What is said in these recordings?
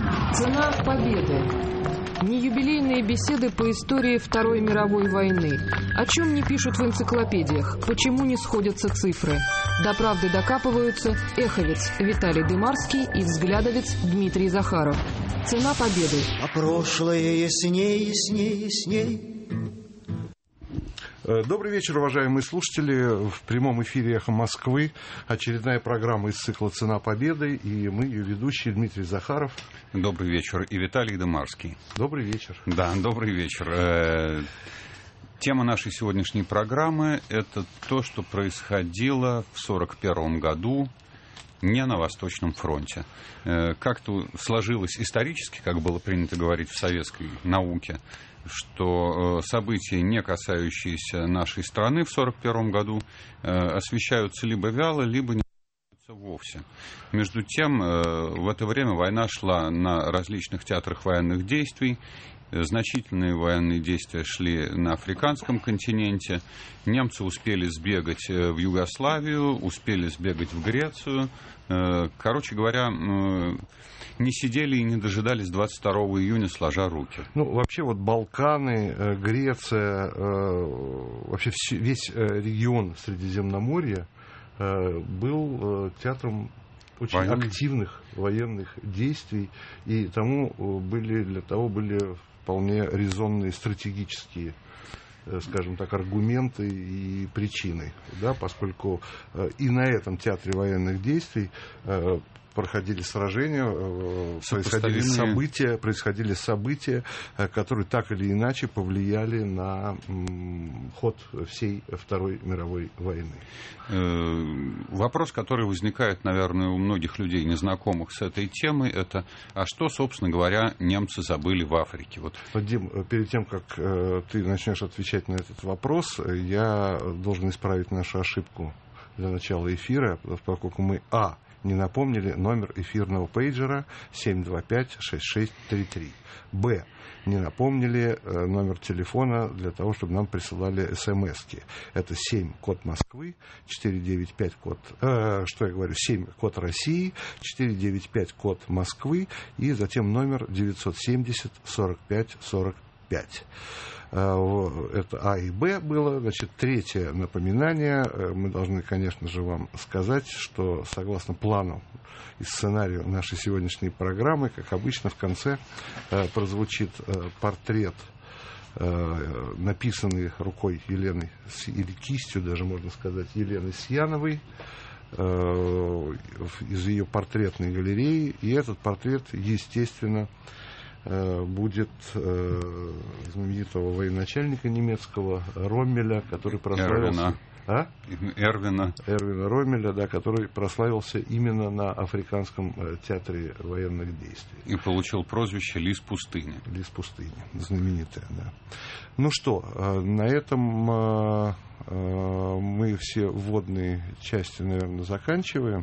Цена победы. Не юбилейные беседы по истории Второй мировой войны. О чем не пишут в энциклопедиях, почему не сходятся цифры. До правды докапываются эховец Виталий Дымарский и взглядовец Дмитрий Захаров. Цена победы. А прошлое ясней, ясней, ясней. Добрый вечер, уважаемые слушатели. В прямом эфире «Эхо Москвы» очередная программа из цикла «Цена победы». И мы, ее ведущие, Дмитрий Захаров. Добрый вечер. И Виталий Дымарский. Добрый вечер. Да, добрый вечер. Тема нашей сегодняшней программы – это то, что происходило в 1941 году не на Восточном фронте. Как-то сложилось исторически, как было принято говорить в советской науке, что события, не касающиеся нашей страны в 1941 году, освещаются либо вяло, либо не освещаются вовсе. Между тем, в это время война шла на различных театрах военных действий. Значительные военные действия шли на африканском континенте. Немцы успели сбегать в Югославию, успели сбегать в Грецию. Короче говоря, не сидели и не дожидались 22 июня, сложа руки. Ну, вообще, вот Балканы, Греция, вообще весь регион Средиземноморья был театром очень активных военных действий, и для того были вполне резонные стратегические, скажем так, аргументы и причины, да, поскольку и на этом театре военных действий проходили сражения, происходили события, которые так или иначе повлияли на ход всей Второй мировой войны. Вопрос, который возникает, наверное, у многих людей, незнакомых с этой темой, это: а что, собственно говоря, немцы забыли в Африке? Вот. Дим, перед тем, как ты начнешь отвечать на этот вопрос, я должен исправить нашу ошибку для начала эфира, поскольку мы не напомнили номер эфирного пейджера 725-6633. Б. Не напомнили номер телефона для того, чтобы нам присылали смс-ки. Это 7, код Москвы, 495, код... 7, код России, 495, код Москвы, и затем номер 970-45-45. Это А и Б было. Значит, третье напоминание. Мы должны, конечно же, вам сказать, что согласно плану и сценарию нашей сегодняшней программы, как обычно, в конце прозвучит портрет, написанный рукой Елены, или кистью даже, можно сказать, Елены Сьяновой, из ее портретной галереи. И этот портрет, естественно, будет знаменитого военачальника немецкого Роммеля, который прославился... Эрвина Роммеля, да, который прославился именно на Африканском театре военных действий. И получил прозвище «Лис пустыни». «Лис пустыни», знаменитая, да. Ну что, на этом мы все вводные части, наверное, заканчиваем.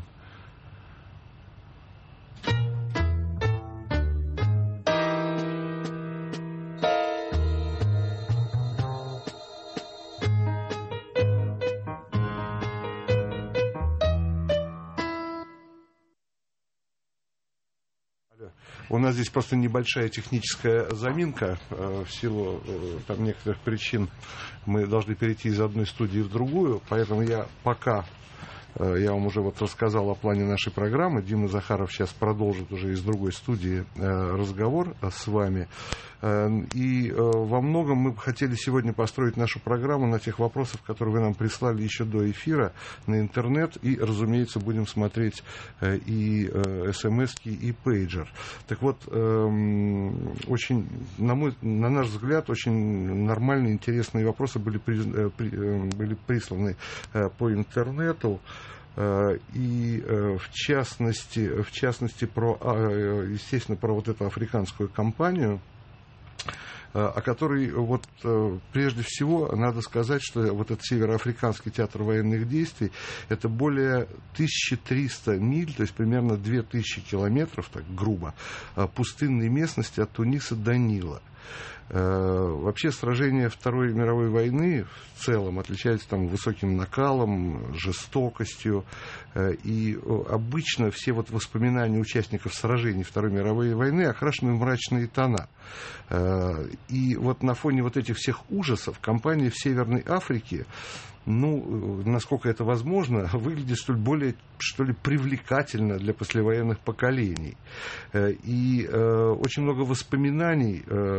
У нас здесь просто небольшая техническая заминка. В силу там некоторых причин мы должны перейти из одной студии в другую. Поэтому я вам уже рассказал о плане нашей программы. Дима Захаров сейчас продолжит уже из другой студии разговор с вами. И во многом мы хотели сегодня построить нашу программу на тех вопросах, которые вы нам прислали еще до эфира на интернет. И, разумеется, будем смотреть и смс-ки, и пейджер. Так вот, очень, на наш взгляд, очень нормальные, интересные вопросы были присланы по интернету. И в частности, естественно, про вот эту африканскую кампанию, о которой прежде всего надо сказать, что вот этот Североафриканский театр военных действий — это более 1300 миль, то есть примерно 2000 километров, так грубо, пустынной местности от Туниса до Нила. Вообще сражения Второй мировой войны в целом отличаются там высоким накалом, жестокостью. И обычно все вот воспоминания участников сражений Второй мировой войны окрашены в мрачные тона. И вот на фоне вот этих всех ужасов кампания в Северной Африке, ну, насколько это возможно, выглядит более, что ли, привлекательно для послевоенных поколений. И очень много воспоминаний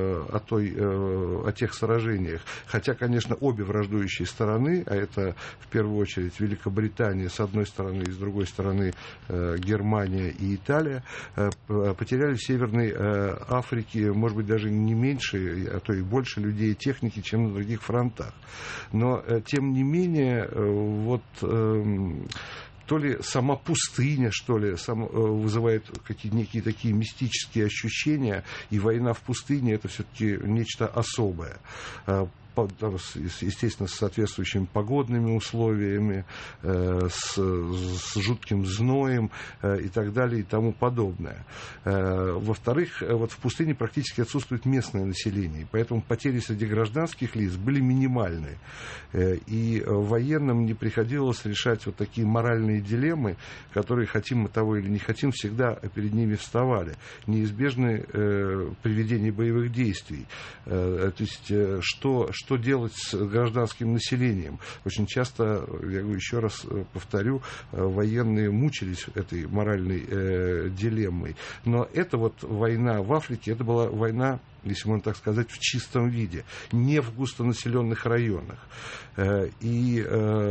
о тех сражениях. Хотя, конечно, обе враждующие стороны, а это в первую очередь Великобритания с одной стороны и с другой стороны Германия и Италия, потеряли в Северной Африке, может быть, даже не меньше, а то и больше людей и техники, чем на других фронтах. Но, тем не менее, вот то ли сама пустыня, что ли, вызывает некие такие мистические ощущения, и война в пустыне — это все-таки нечто особое. Естественно, с соответствующими погодными условиями, с жутким зноем и так далее и тому подобное. Во-вторых, вот в пустыне практически отсутствует местное население, поэтому потери среди гражданских лиц были минимальны. И военным не приходилось решать вот такие моральные дилеммы, которые, хотим мы того или не хотим, всегда перед ними вставали. Неизбежны при ведении боевых действий. То есть, что делать с гражданским населением. Очень часто, я еще раз повторю, военные мучились этой моральной дилеммой. Но эта вот война в Африке, это была война, если можно так сказать, в чистом виде, не в густонаселенных районах. И,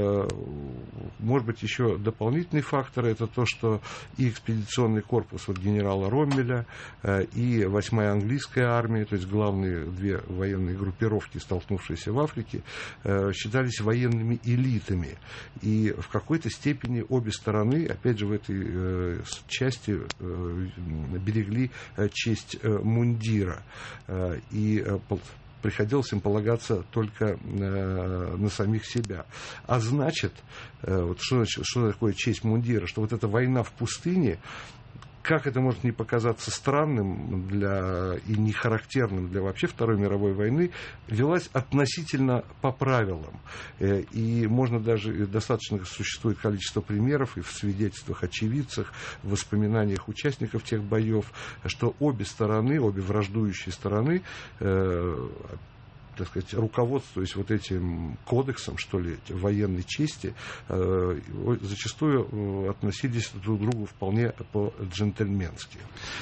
может быть, еще дополнительный фактор — это то, что и экспедиционный корпус вот генерала Роммеля, и 8-я английская армия, то есть главные две военные группировки, столкнувшиеся в Африке, считались военными элитами. И в какой-то степени обе стороны, опять же, в этой части берегли честь мундира. И приходилось им полагаться только на самих себя. А значит, вот что такое честь мундира? Что вот эта война в пустыне, как это может не показаться странным и не характерным для вообще Второй мировой войны, велась относительно по правилам. И можно даже, достаточно существует количество примеров и в свидетельствах очевидцев, в воспоминаниях участников тех боев, что обе враждующие стороны, так сказать, руководствуясь вот этим кодексом, что ли, военной чести, зачастую относились друг к другу вполне по-джентльменски.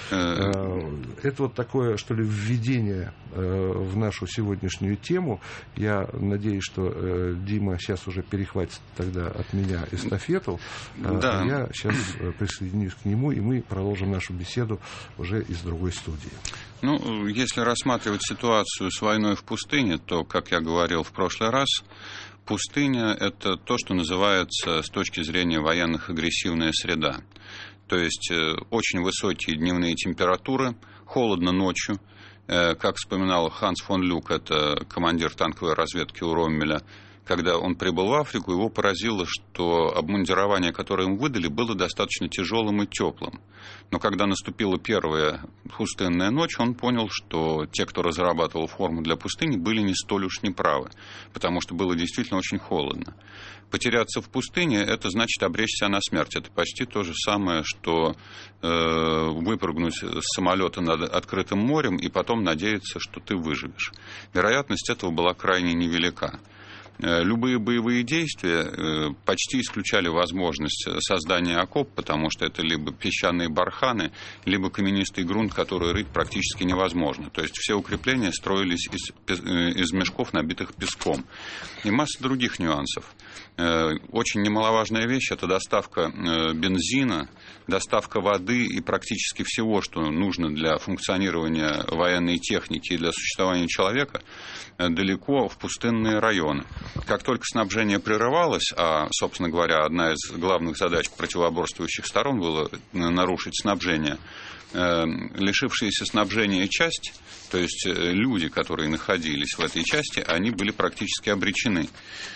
Это вот такое, что ли, введение в нашу сегодняшнюю тему. Я надеюсь, что Дима сейчас уже перехватит тогда от меня эстафету. Да. А я сейчас присоединюсь к нему, и мы продолжим нашу беседу уже из другой студии. Ну, если рассматривать ситуацию с войной в пустыне, то, как я говорил в прошлый раз, пустыня — это то, что называется с точки зрения военных агрессивная среда. То есть очень высокие дневные температуры, холодно ночью. Как вспоминал Ханс фон Люк, это командир танковой разведки у Роммеля, когда он прибыл в Африку, его поразило, что обмундирование, которое ему выдали, было достаточно тяжелым и теплым. Но когда наступила первая пустынная ночь, он понял, что те, кто разрабатывал форму для пустыни, были не столь уж неправы, потому что было действительно очень холодно. Потеряться в пустыне — это значит обречься на смерть. Это почти то же самое, что выпрыгнуть с самолета над открытым морем и потом надеяться, что ты выживешь. Вероятность этого была крайне невелика. Любые боевые действия почти исключали возможность создания окоп, потому что это либо песчаные барханы, либо каменистый грунт, который рыть практически невозможно. То есть все укрепления строились из мешков, набитых песком. И масса других нюансов. Очень немаловажная вещь — это доставка бензина, доставка воды и практически всего, что нужно для функционирования военной техники и для существования человека, далеко в пустынные районы. Как только снабжение прерывалось, а, собственно говоря, одна из главных задач противоборствующих сторон была нарушить снабжение, лишившаяся снабжения часть, то есть люди, которые находились в этой части, они были практически обречены.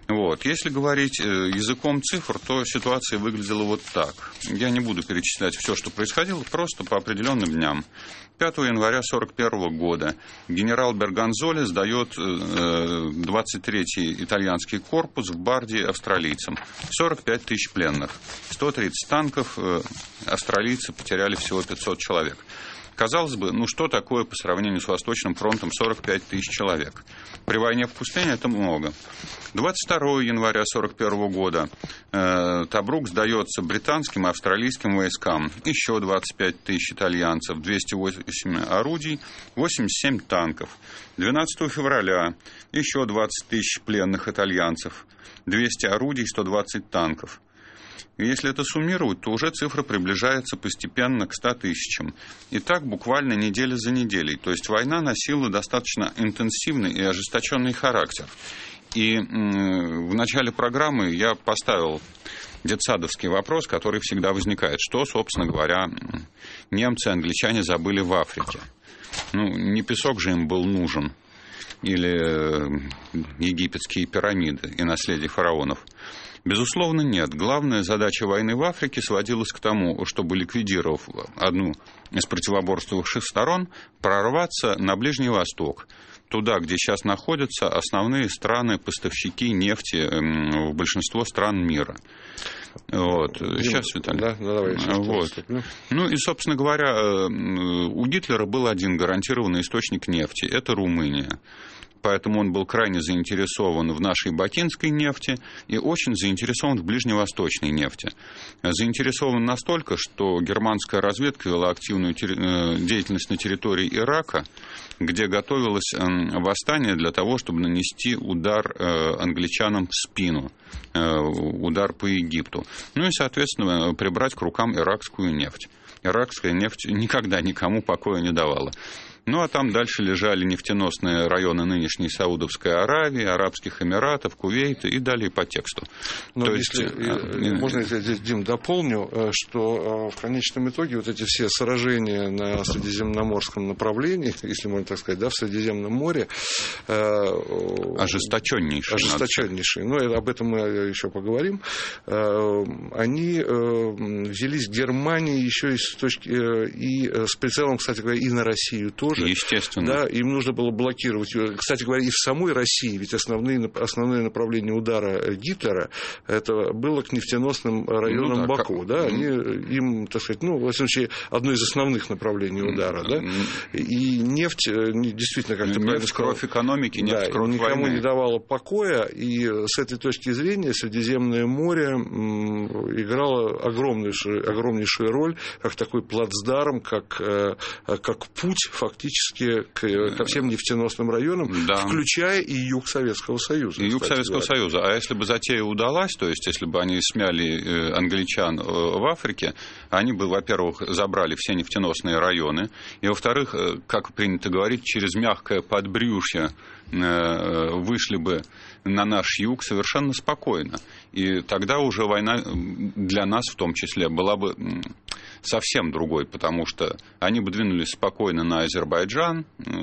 Вот. Если говорить языком цифр, то ситуация выглядела вот так. Я не буду перечислять все, что происходило, просто по определенным дням. 5 января 1941 года генерал Берганзоли сдает 23-й итальянский корпус в Бардии австралийцам. 45 тысяч пленных. 130 танков, австралийцы потеряли всего 500 человек. Казалось бы, ну что такое по сравнению с Восточным фронтом 45 тысяч человек? При войне в пустыне это много. 22 января 1941 года Тобрук сдается британским и австралийским войскам. Еще 25 тысяч итальянцев, 208 орудий, 87 танков. 12 февраля еще 20 тысяч пленных итальянцев, 200 орудий, 120 танков. И если это суммировать, то уже цифра приближается постепенно к 100 тысячам. И так буквально неделя за неделей. То есть война носила достаточно интенсивный и ожесточенный характер. И в начале программы я поставил детсадовский вопрос, который всегда возникает. Что, собственно говоря, немцы, англичане забыли в Африке? Ну, не песок же им был нужен. Или египетские пирамиды и наследие фараонов. Безусловно, нет. Главная задача войны в Африке сводилась к тому, чтобы, ликвидировав одну из противоборствовавших сторон, прорваться на Ближний Восток, туда, где сейчас находятся основные страны-поставщики нефти в большинство стран мира. Вот. Сейчас, Виталий. Да, давай, вот. Ну и, собственно говоря, у Гитлера был один гарантированный источник нефти – это Румыния. Поэтому он был крайне заинтересован в нашей бакинской нефти и очень заинтересован в ближневосточной нефти. Заинтересован настолько, что германская разведка вела активную деятельность на территории Ирака, где готовилось восстание для того, чтобы нанести удар англичанам в спину, удар по Египту. Ну и, соответственно, прибрать к рукам иракскую нефть. Иракская нефть никогда никому покоя не давала. Ну, а там дальше лежали нефтеносные районы нынешней Саудовской Аравии, Арабских Эмиратов, Кувейта и далее по тексту. Но то если есть, можно я здесь, Дим, дополню, что в конечном итоге вот эти все сражения на Средиземноморском направлении, если можно так сказать, да, в Средиземном море... Ожесточеннейшие. Ну, об этом мы еще поговорим. Они взялись к Германии еще и с прицелом, кстати говоря, и на Россию тоже. Естественно. Да, им нужно было блокировать ее. Кстати говоря, и в самой России, ведь основное направление удара Гитлера это было к нефтеносным районам Баку. Да, им, так сказать, ну, во всяком случае, одно из основных направлений удара. Да, и нефть, действительно, как ты правильно сказал, кровь экономики, нефть, кровь никому войны. Не давала покоя, и с этой точки зрения Средиземное море играло огромнейшую роль, как такой плацдарм, как путь фактически ко всем нефтеносным районам, да, включая и юг Советского Союза. И юг Советского Союза. А если бы затея удалась, то есть если бы они смяли англичан в Африке, они бы, во-первых, забрали все нефтеносные районы, и, во-вторых, как принято говорить, через мягкое подбрюшье вышли бы на наш юг совершенно спокойно. И тогда уже война для нас в том числе была бы совсем другой, потому что они бы двинулись спокойно на Азербайджан,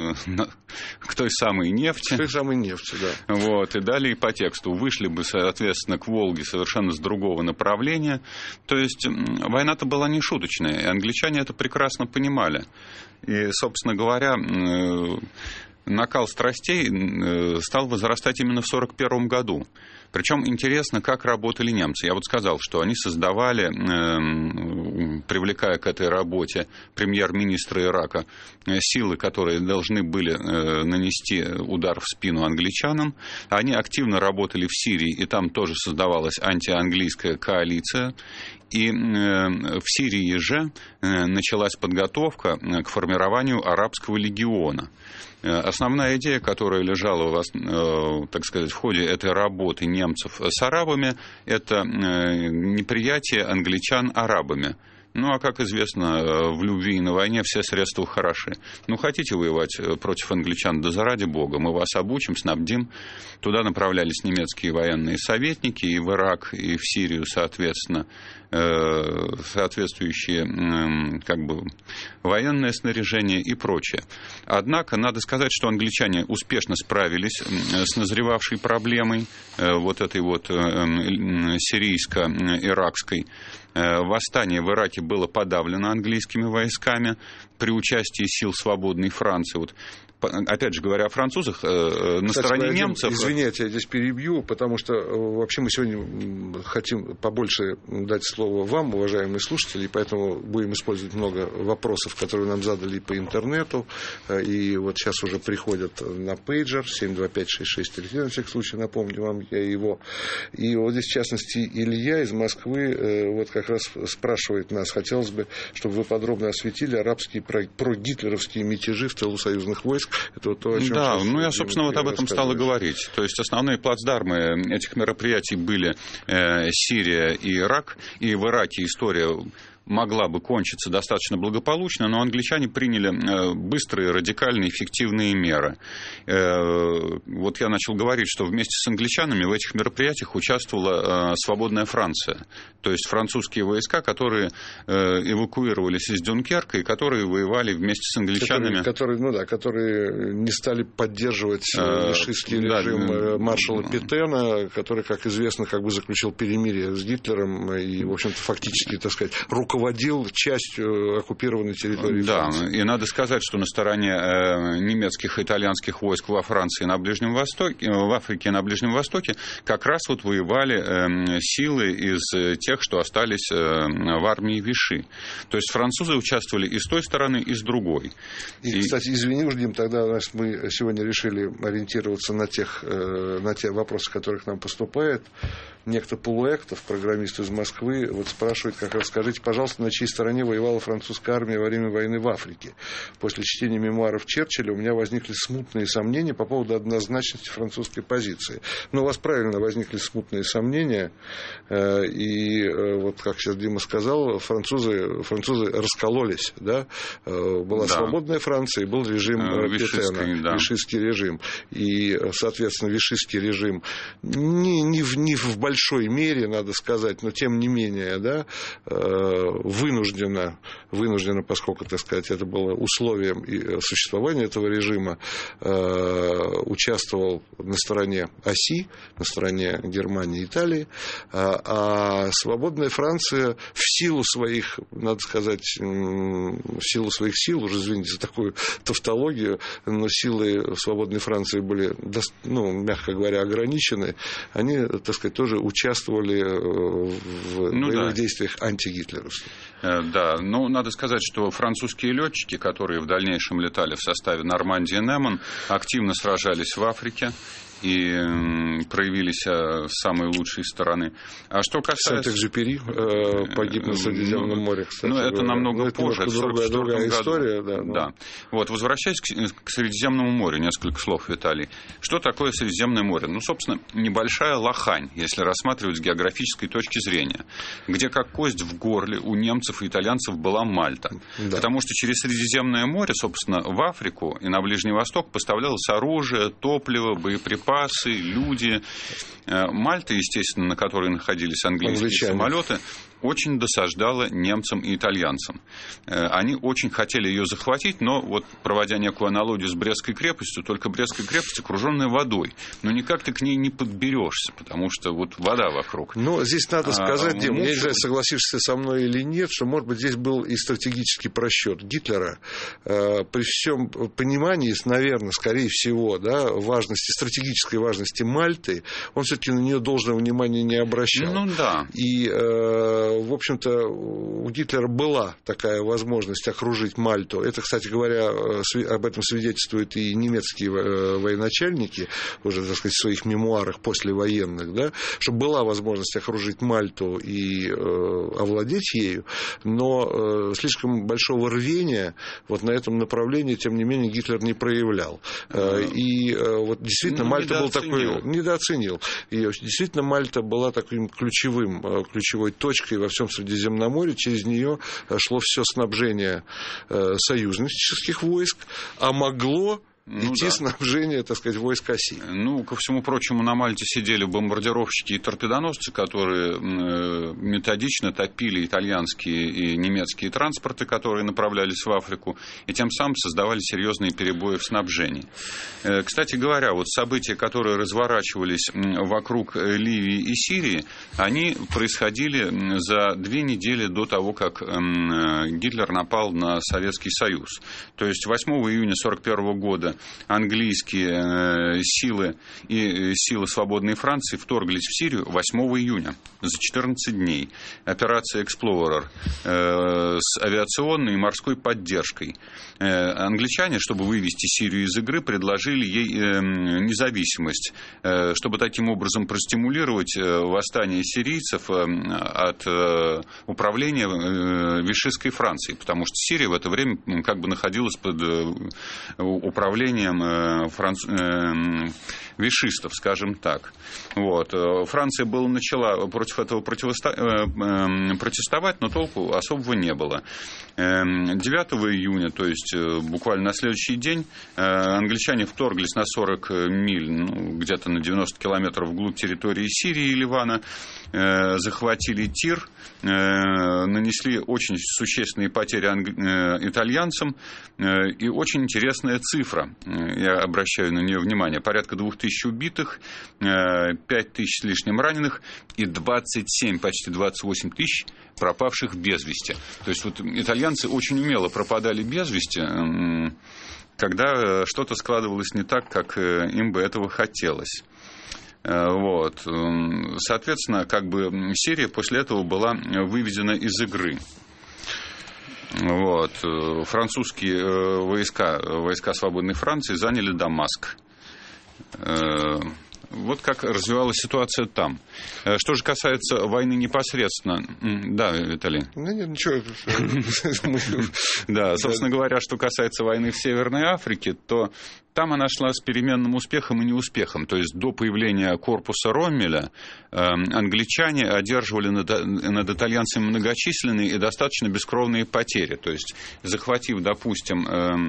к той самой нефти. К той самой нефти, да. Вот, и далее по тексту. Вышли бы, соответственно, к Волге совершенно с другого направления. То есть война-то была не шуточная, и англичане это прекрасно понимали. И, собственно говоря, накал страстей стал возрастать именно в 1941 году. Причем интересно, как работали немцы. Я вот сказал, что они создавали, привлекая к этой работе премьер-министра Ирака, силы, которые должны были нанести удар в спину англичанам. Они активно работали в Сирии, и там тоже создавалась антианглийская коалиция. И в Сирии же началась подготовка к формированию арабского легиона. Основная идея, которая лежала, так сказать, в ходе этой работы немцев с арабами, это неприятие англичан арабами. Ну, а как известно, в любви и на войне все средства хороши. Ну, хотите воевать против англичан, да заради бога, мы вас обучим, снабдим. Туда направлялись немецкие военные советники и в Ирак, и в Сирию, соответственно, соответствующие как бы военное снаряжение и прочее. Однако, надо сказать, что англичане успешно справились с назревавшей проблемой вот этой вот сирийско-иракской. Восстание в Ираке было подавлено английскими войсками при участии сил свободной Франции. Вот, опять же, говоря о французах, на стороне немцев... Извините, я здесь перебью, потому что вообще мы сегодня хотим побольше дать слово вам, уважаемые слушатели, поэтому будем использовать много вопросов, которые нам задали по интернету, и вот сейчас уже приходят на пейджер 725-6633, на всякий случай напомню вам я его. И вот здесь, в частности, Илья из Москвы вот как раз спрашивает нас, хотелось бы, чтобы вы подробно осветили арабские прогитлеровские мятежи в тылу союзных войск. Это вот то, о чем да, ну я, собственно, вот об этом стал и говорить. То есть основные плацдармы этих мероприятий были Сирия и Ирак, и в Ираке история могла бы кончиться достаточно благополучно, но англичане приняли быстрые, радикальные, эффективные меры. Вот я начал говорить, что вместе с англичанами в этих мероприятиях участвовала свободная Франция. То есть французские войска, которые эвакуировались из Дюнкерка и которые воевали вместе с англичанами. Которые не стали поддерживать вишистский режим маршала Петена, который, как известно, как бы заключил перемирие с Гитлером и, в общем-то, фактически, так сказать, руководил частью оккупированной территории Франции. Да, и надо сказать, что на стороне немецких и итальянских войск во Франции и на Ближнем Востоке, в Африке и на Ближнем Востоке как раз вот воевали силы из тех, что остались в армии Виши. То есть французы участвовали и с той стороны, и с другой. И кстати, извини уж, Дим, тогда мы сегодня решили ориентироваться на те вопросы, которые к нам поступают. Некто Полуэктов, программист из Москвы, вот спрашивает, как раз скажите, пожалуйста, на чьей стороне воевала французская армия во время войны в Африке? После чтения мемуаров Черчилля у меня возникли смутные сомнения по поводу однозначности французской позиции. Но у вас правильно возникли смутные сомнения, и вот, как сейчас Дима сказал, французы раскололись, да? Была свободная Франция и был режим Петена, вишистский режим. И, соответственно, вишистский режим не в большой мере, надо сказать, но тем не менее, да, вынужденно, поскольку, так сказать, это было условием существования этого режима, участвовал на стороне оси, на стороне Германии и Италии, а свободная Франция в силу своих, надо сказать, в силу своих сил, уже извините за такую тавтологию, но силы свободной Франции были, мягко говоря, ограничены, они, так сказать, тоже участвовали в боевых действиях антигитлеровских. Да, надо сказать, что французские летчики, которые в дальнейшем летали в составе Нормандии и Неман, активно сражались в Африке и проявились с самой лучшей стороны. А что касается... Сент-Экзюпери погиб на Средиземном море, кстати. Это намного позже, это другая история. Да. Вот, возвращаясь к Средиземному морю, несколько слов, Виталий. Что такое Средиземное море? Собственно, небольшая лохань, если рассматривать с географической точки зрения, где как кость в горле у немцев и итальянцев была Мальта. Да. Потому что через Средиземное море, собственно, в Африку и на Ближний Восток поставлялось оружие, топливо, боеприпасы, люди. Мальта, естественно, на которой находились английские самолеты, очень досаждала немцам и итальянцам. Они очень хотели ее захватить, но вот проводя некую аналогию с Брестской крепостью, только Брестская крепость окруженная водой. Но никак ты к ней не подберешься, потому что вот вода вокруг. Здесь надо сказать, Дим, я не знаю, согласишься со мной или нет, что, может быть, здесь был и стратегический просчет Гитлера. При всем понимании, наверное, скорее всего, да, стратегической важности Мальты, он все-таки на нее должного внимания не обращал. И в общем-то, у Гитлера была такая возможность окружить Мальту. Это, кстати говоря, об этом свидетельствуют и немецкие военачальники, уже, так сказать, в своих мемуарах послевоенных, да, что была возможность окружить Мальту и овладеть ею, но слишком большого рвения вот на этом направлении, тем не менее, Гитлер не проявлял. И вот действительно Мальта был такой... Недооценил ее. Действительно, Мальта была такой ключевой точкой и во всем Средиземноморье. Через нее шло все снабжение союзнических войск, а могло идти снабжение, так сказать, войск оси. Ко всему прочему, на Мальте сидели бомбардировщики и торпедоносцы, которые методично топили итальянские и немецкие транспорты, которые направлялись в Африку, и тем самым создавали серьезные перебои в снабжении. Кстати говоря, вот события, которые разворачивались вокруг Ливии и Сирии, они происходили за 2 недели до того, как Гитлер напал на Советский Союз. То есть 8 июня 1941 года английские силы и силы свободной Франции вторглись в Сирию 8 июня, за 14 дней. Операция «Эксплорер» с авиационной и морской поддержкой. Англичане, чтобы вывести Сирию из игры, предложили ей независимость, чтобы таким образом простимулировать восстание сирийцев от управления вишистской Францией, потому что Сирия в это время как бы находилась под управлением вишистов, скажем так. Вот. Франция начала против этого протестовать, но толку особого не было. 9 июня, то есть буквально на следующий день, англичане вторглись на 40 миль, где-то на 90 километров вглубь территории Сирии и Ливана, захватили Тир, нанесли очень существенные потери итальянцам, и очень интересная цифра, я обращаю на нее внимание, порядка 2000 убитых, 5000 с лишним раненых и 27, почти 28 тысяч пропавших без вести. То есть вот итальянцы очень умело пропадали без вести, когда что-то складывалось не так, как им бы этого хотелось. Вот. Соответственно, как бы Сирия после этого была выведена из игры. Вот. Французские войска свободной Франции заняли Дамаск. Вот как развивалась ситуация там. Что же касается войны непосредственно... Да, Виталий? Нет, ничего. Да, собственно говоря, что касается войны в Северной Африке, то там она шла с переменным успехом и неуспехом. То есть до появления корпуса Роммеля англичане одерживали над итальянцами многочисленные и достаточно бескровные потери. То есть, захватив, допустим,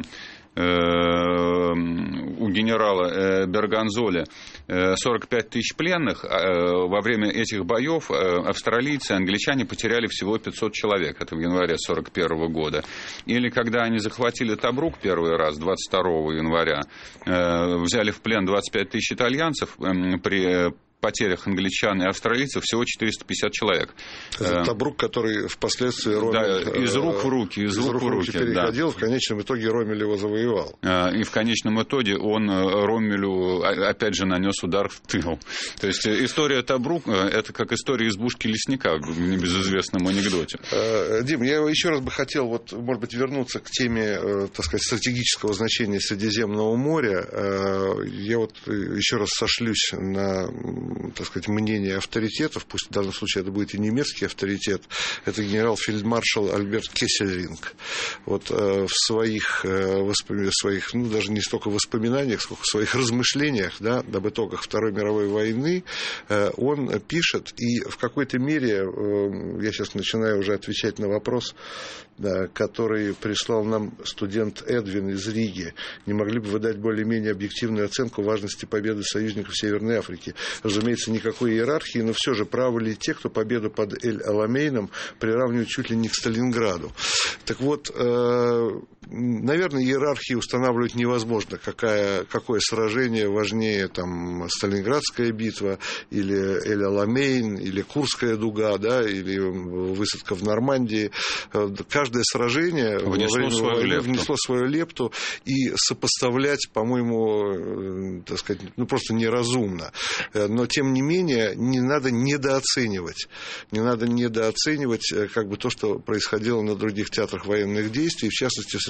у генерала Берганзоли 45 тысяч пленных, во время этих боев австралийцы и англичане потеряли всего 500 человек. Это в январе 1941 года. Или когда они захватили Тобрук первый раз, 22 января, взяли в плен 25 тысяч итальянцев, при потерях англичан и австралийцев всего 450 человек. Это Тобрук, который впоследствии Роммель... из рук в руки, переходил, да. В конечном итоге Роммель его завоевал. И в конечном итоге он Роммелю, опять же, нанес удар в тыл. То есть история Тобрук — это как история избушки лесника в небезызвестном анекдоте. Дим, я еще раз бы хотел, может быть, вернуться к теме, так сказать, стратегического значения Средиземного моря. Я еще раз сошлюсь на, так сказать, мнение авторитетов, пусть в данном случае это будет и немецкий авторитет, это генерал-фельдмаршал Альберт Кессельринг. Вот в своих, даже не столько воспоминаниях, сколько в своих размышлениях, да, об итогах Второй мировой войны, он пишет, и в какой-то мере, я сейчас начинаю уже отвечать на вопрос, да, который прислал нам студент Эдвин из Риги, не могли бы вы дать более-менее объективную оценку важности победы союзников в Северной Африке? Разумеется, никакой иерархии, но все же правы ли те, кто победу под Эль-Аламейном приравнивают чуть ли не к Сталинграду? Так вот, наверное, иерархии устанавливать невозможно, какое сражение важнее, там, Сталинградская битва, или Эль-Аламейн, или Курская дуга, да, или высадка в Нормандии. Каждое сражение внесло свою лепту, и сопоставлять, по-моему, так сказать, просто неразумно. Но, тем не менее, не надо недооценивать. Не надо недооценивать как бы то, что происходило на других театрах военных действий, в частности, в Средиземном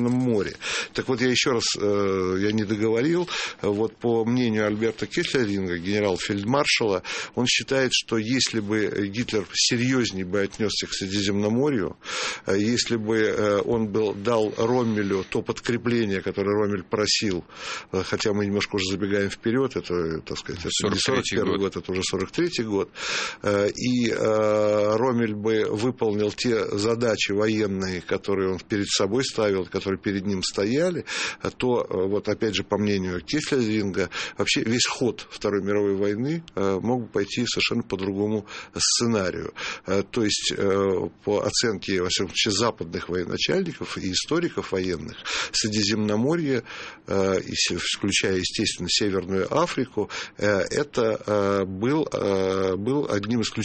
Средиземном море. Так вот, я еще раз, я не договорил, вот по мнению Альберта Кеслеринга, генерал-фельдмаршала, он считает, что если бы Гитлер серьезнее бы отнесся к Средиземноморью, если бы он дал Роммелю то подкрепление, которое Роммель просил, хотя мы немножко уже забегаем вперед, это, так сказать, это не 41 год, это уже 43-й год, и Роммель бы выполнил те задачи военные, которые он перед собой ставил, которые перед ним стояли, то, вот опять же, по мнению Кеслеринга, вообще весь ход Второй мировой войны мог бы пойти совершенно по другому сценарию. То есть, по оценке, во всяком случае, западных военачальников и историков военных, Средиземноморье, включая, естественно, Северную Африку, это был одним из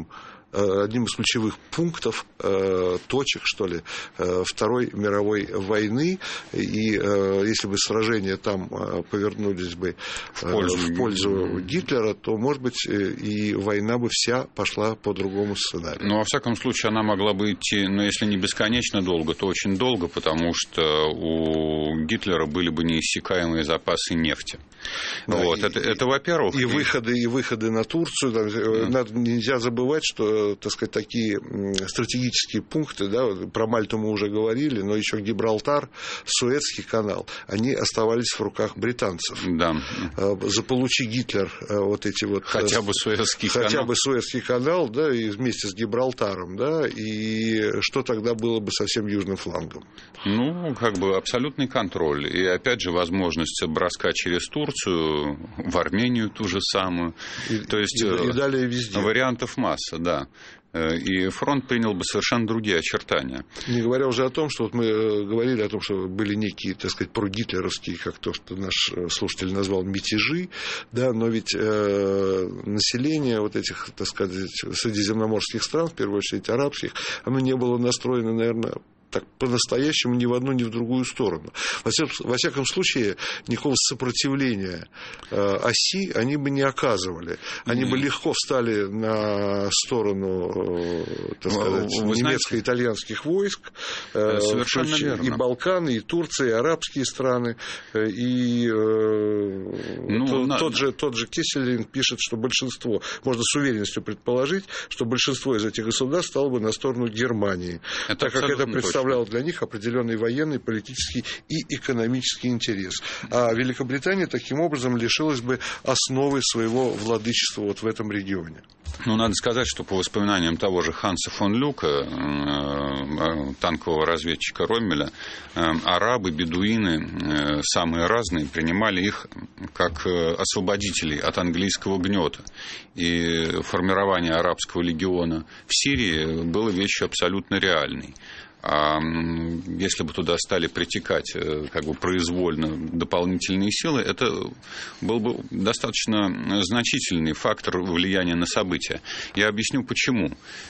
ключевых пунктов, точек, что ли, Второй мировой войны. И если бы сражения там повернулись бы в пользу Гитлера, то, может быть, и война бы вся пошла по другому сценарию. Но, во всяком случае, она могла бы идти, если не бесконечно долго, то очень долго, потому что у Гитлера были бы неиссякаемые запасы нефти. Да, вот. Это во-первых. И выходы на Турцию. Нельзя забывать, что, так сказать, такие стратегические пункты, да, про Мальту мы уже говорили, но еще Гибралтар, Суэцкий канал, они оставались в руках британцев. Да. Заполучи Гитлер вот эти вот... Хотя бы Суэцкий канал, да, и вместе с Гибралтаром, да, и что тогда было бы со всем южным флангом? Абсолютный контроль. И, опять же, возможность броска через Турцию, в Армению ту же самую. И далее везде. Вариантов масса, да. И фронт принял бы совершенно другие очертания. Не говоря уже о том, что вот мы говорили о том, что были некие, так сказать, прогитлеровские, как то, что наш слушатель назвал, мятежи, да, но ведь население вот этих, так сказать, средиземноморских стран, в первую очередь арабских, оно не было настроено, наверное, так по-настоящему ни в одну, ни в другую сторону. Во всяком случае, никакого сопротивления оси они бы не оказывали. Они бы легко встали на сторону, так сказать, немецко-итальянских войск. Совершенно верно. И Балканы, и Турция, и арабские страны. И тот же Кеселин пишет, что большинство, можно с уверенностью предположить, что большинство из этих государств стало бы на сторону Германии. Так как это представлял для них определенный военный, политический и экономический интерес. А Великобритания таким образом лишилась бы основы своего владычества вот в этом регионе. Надо сказать, что по воспоминаниям того же Ханса фон Люка, танкового разведчика Роммеля, арабы, бедуины, самые разные, принимали их как освободителей от английского гнета. И формирование арабского легиона в Сирии было вещью абсолютно реальной. А если бы туда стали притекать произвольно дополнительные силы, это был бы достаточно значительный фактор влияния на события. Я объясню, почему.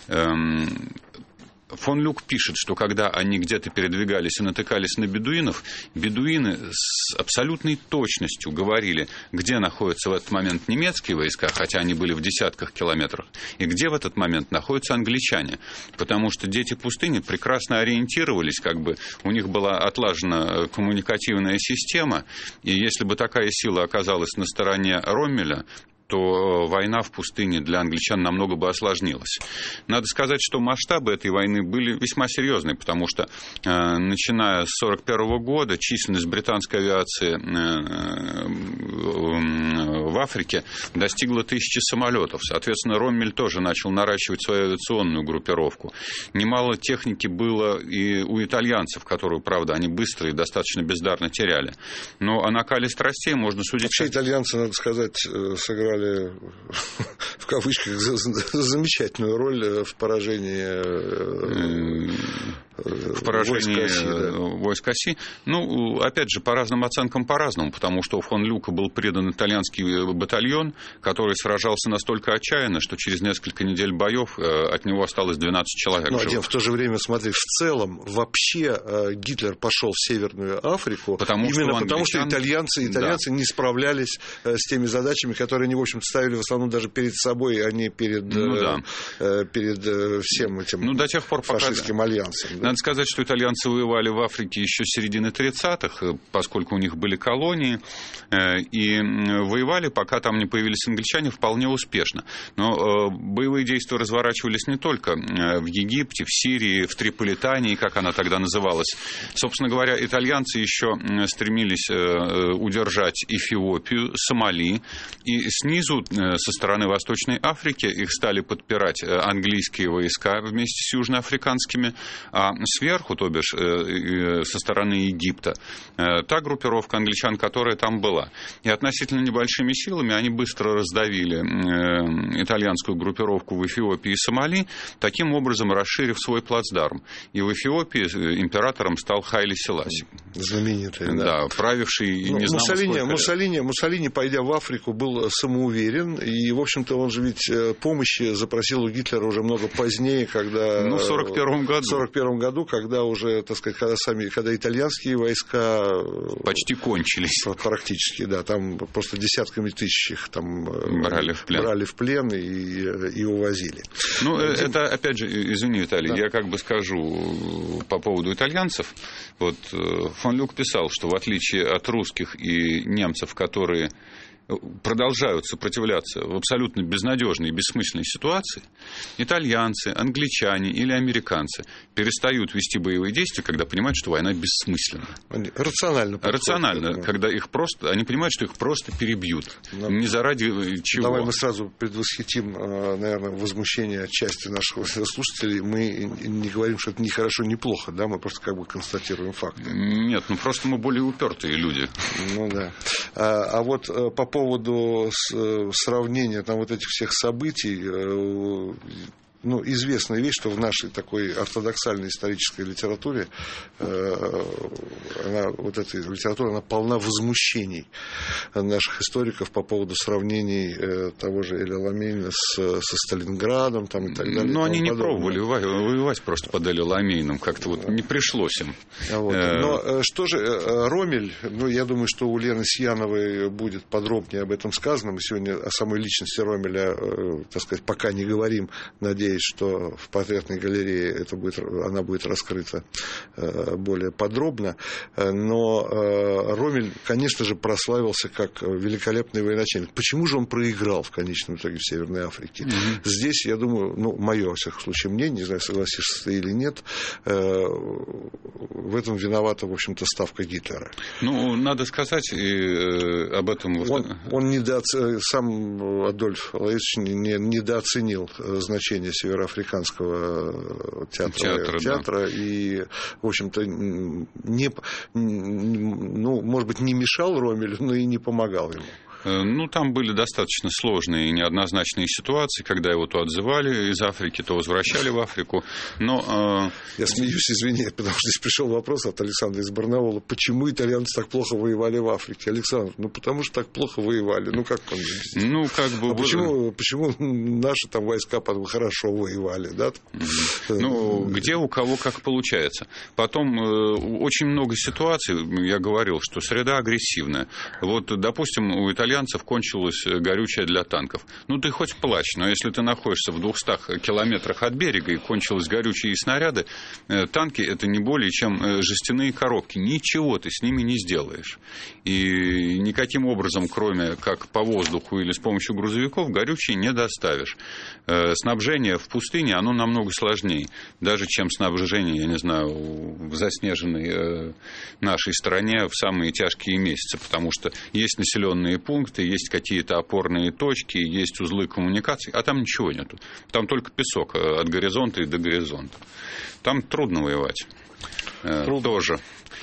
Фон Люк пишет, что когда они где-то передвигались и натыкались на бедуинов, бедуины с абсолютной точностью говорили, где находятся в этот момент немецкие войска, хотя они были в десятках километров, и где в этот момент находятся англичане. Потому что дети пустыни прекрасно ориентировались, у них была отлажена коммуникативная система, и если бы такая сила оказалась на стороне Роммеля, то война в пустыне для англичан намного бы осложнилась. Надо сказать, что масштабы этой войны были весьма серьезные, потому что, начиная с 1941 года, численность британской авиации в Африке достигла 1000 самолетов. Соответственно, Роммель тоже начал наращивать свою авиационную группировку. Немало техники было и у итальянцев, которую, правда, они быстро и достаточно бездарно теряли. Но о накале страстей можно судить... Вообще итальянцы, надо сказать, сыграли в кавычках замечательную роль в поражении войск оси. Опять же, по разным оценкам по-разному, потому что у фон Люка был предан итальянский батальон, который сражался настолько отчаянно, что через несколько недель боев от него осталось 12 человек. Ну, в то же время, смотри, в целом вообще Гитлер пошел в Северную Африку потому что итальянцы не справлялись с теми задачами, которые они, в общем-то, ставили в основном даже перед собой, а не перед всем этим до тех пор, фашистским альянсом. Да? Надо сказать, что итальянцы воевали в Африке еще с середины 30-х, поскольку у них были колонии, и воевали, пока там не появились англичане, вполне успешно. Но боевые действия разворачивались не только в Египте, в Сирии, в Триполитании, как она тогда называлась. Собственно говоря, итальянцы еще стремились удержать Эфиопию, Сомали, и снизу, со стороны Восточной Африки, их стали подпирать английские войска вместе с южноафриканскими, а сверху, то бишь со стороны Египта, та группировка англичан, которая там была. И относительно небольшими силами они быстро раздавили итальянскую группировку в Эфиопии и Сомали, таким образом расширив свой плацдарм. И в Эфиопии императором стал Хайли Селаси. Знаменитый, да. Правивший, не знал, Муссолини, пойдя в Африку, был самоуверен, и, в общем-то, он же ведь помощи запросил у Гитлера уже много позднее, когда... в 1941 году, когда уже, так сказать, когда итальянские войска... почти кончились. Практически, да, там просто десятками тысяч их там брали в плен и увозили. Это, опять же, извини, Виталий, да. Я как бы скажу по поводу итальянцев. Вот фон Люк писал, что в отличие от русских и немцев, которые продолжают сопротивляться в абсолютно безнадежной и бессмысленной ситуации, итальянцы, англичане или американцы перестают вести боевые действия, когда понимают, что война бессмысленна. Они рационально, когда они понимают, что их просто перебьют. Не заради чего. Давай мы сразу предвосхитим, наверное, возмущение части наших слушателей. Мы не говорим, что это ни хорошо, ни плохо, да, мы просто как бы констатируем факты. Нет, просто мы более упертые люди. Да. А вот по поводу сравнения там вот этих всех событий, известная вещь, что в нашей такой ортодоксальной исторической литературе эта литература, она полна возмущений наших историков по поводу сравнений того же Эля Ламейна со Сталинградом там, и так далее. Но они не пробовали воевать просто под Эля Ламейном, как-то не пришлось им. Но что же, Роммель, я думаю, что у Лены Сияновой будет подробнее об этом сказано. Мы сегодня о самой личности Роммеля, так сказать, пока не говорим, надеюсь, что в портретной галерее она будет раскрыта более подробно. Но Роммель, конечно же, прославился как великолепный военачальник. Почему же он проиграл в конечном итоге в Северной Африке? Здесь, я думаю, мое, во всяком случае, мнение, не знаю, согласишься ты или нет, в этом виновата, в общем-то, ставка Гитлера. Надо сказать об этом. Сам Адольф Алаисович недооценил значение североафриканского театра и, в общем-то, может быть, не мешал Роммелю, но и не помогал ему. Там были достаточно сложные и неоднозначные ситуации, когда его то отзывали из Африки, то возвращали в Африку. Но... Я смеюсь, извини, потому что здесь пришел вопрос от Александра из Барнаула. Почему итальянцы так плохо воевали в Африке? Александр, потому что так плохо воевали. Как он объяснит? Почему наши там войска хорошо воевали, да? Где у кого как получается. Потом очень много ситуаций, я говорил, что среда агрессивная. Допустим, у итальянцев кончилось горючее для танков. Ты хоть плачь, но если ты находишься в 200 километрах от берега и кончилось горючее и снаряды, танки — это не более чем жестяные коробки. Ничего ты с ними не сделаешь. И никаким образом, кроме как по воздуху или с помощью грузовиков, горючее не доставишь. Снабжение в пустыне, оно намного сложнее, даже чем снабжение, я не знаю, в заснеженной нашей стране в самые тяжкие месяцы, потому что есть населенные пункты, есть какие-то опорные точки, есть узлы коммуникаций, а там ничего нету. Там только песок от горизонта и до горизонта. Там трудно воевать. Тоже.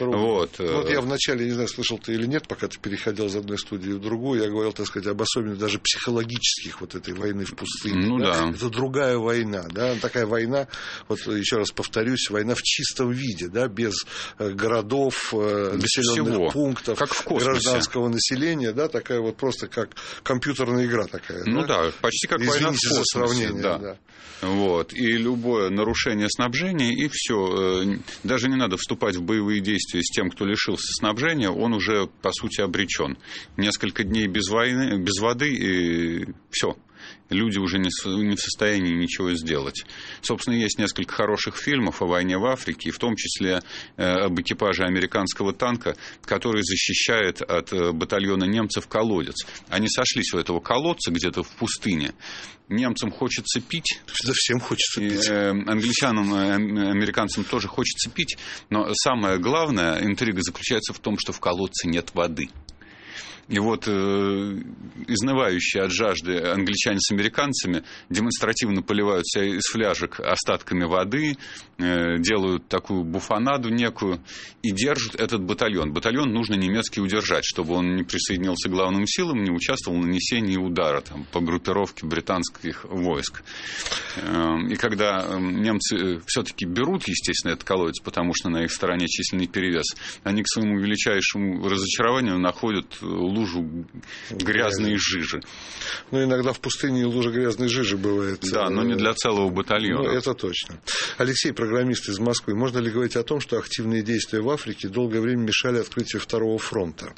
Вот я вначале, не знаю, слышал ты или нет, пока ты переходил из одной студии в другую, я говорил, так сказать, об особенности даже психологических вот этой войны в пустыне. Это другая война, да, такая война, вот еще раз повторюсь, война в чистом виде, да, без городов, населенных пунктов, как в космосе, гражданского населения, да, такая вот просто как компьютерная игра такая. Почти как война в космосе, да. Вот. И любое нарушение снабжения, и все. Даже не надо вступать в боевые действия с тем, кто лишился снабжения, он уже, по сути, обречен. Несколько дней без воды, и все. Люди уже не в состоянии ничего сделать. Собственно, есть несколько хороших фильмов о войне в Африке, и в том числе об экипаже американского танка, который защищает от батальона немцев колодец. Они сошлись у этого колодца где-то в пустыне. Немцам хочется пить. Да, всем хочется пить. Англичанам, американцам тоже хочется пить. Но самое главное, интрига заключается в том, что в колодце нет воды. И вот изнывающие от жажды англичане с американцами демонстративно поливают себя из фляжек остатками воды, делают такую буфанаду некую и держат этот батальон. Батальон нужно немецкий удержать, чтобы он не присоединился к главным силам, не участвовал в нанесении удара по группировке британских войск. И когда немцы все-таки берут, естественно, этот колодец, потому что на их стороне численный перевес, они к своему величайшему разочарованию находят лужу грязной жижи. Иногда в пустыне лужа грязной жижи бывает. Да, но не для целого батальона. Это точно. Алексей, программист из Москвы. Можно ли говорить о том, что активные действия в Африке долгое время мешали открытию Второго фронта?